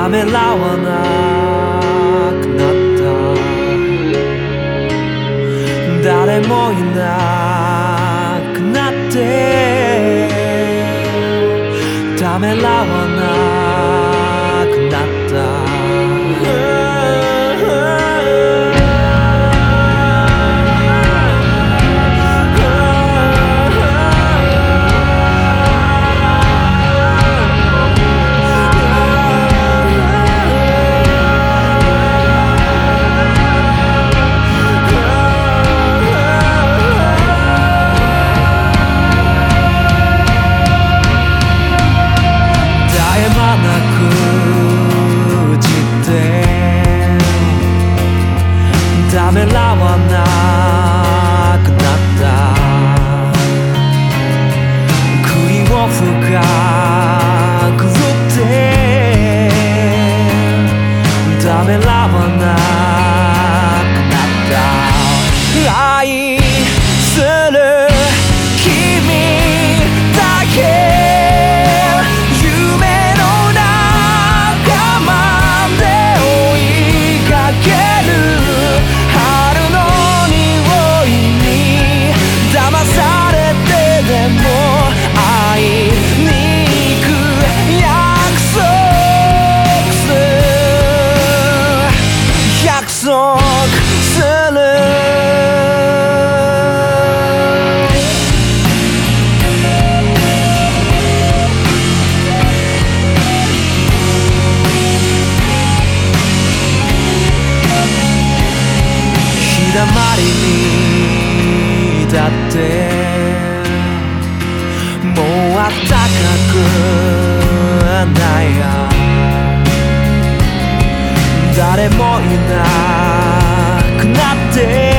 ためらわなくなった誰もいなくなってためらわなくなったためらわなくなった首を深く振ってためらわなくなった愛する君だけ夢の仲間で追いかける約束する日だまりにだってもうあったかくないや誰もいなくなって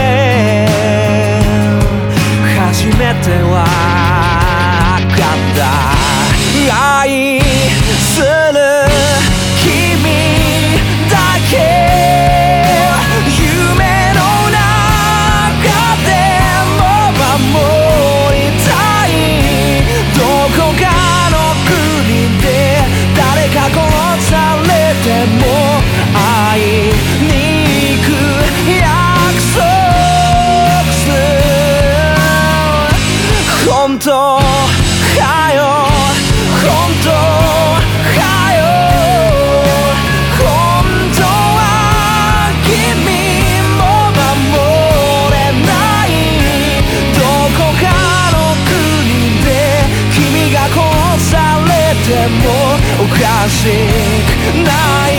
初めてわかった愛する君だけ夢の中でも守りたいどこかの国で誰か殺されても会いに行く約束する本当かよ本当かよ本当は君も守れないどこかの国で君が殺されてもおかしくない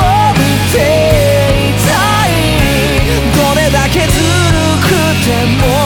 でも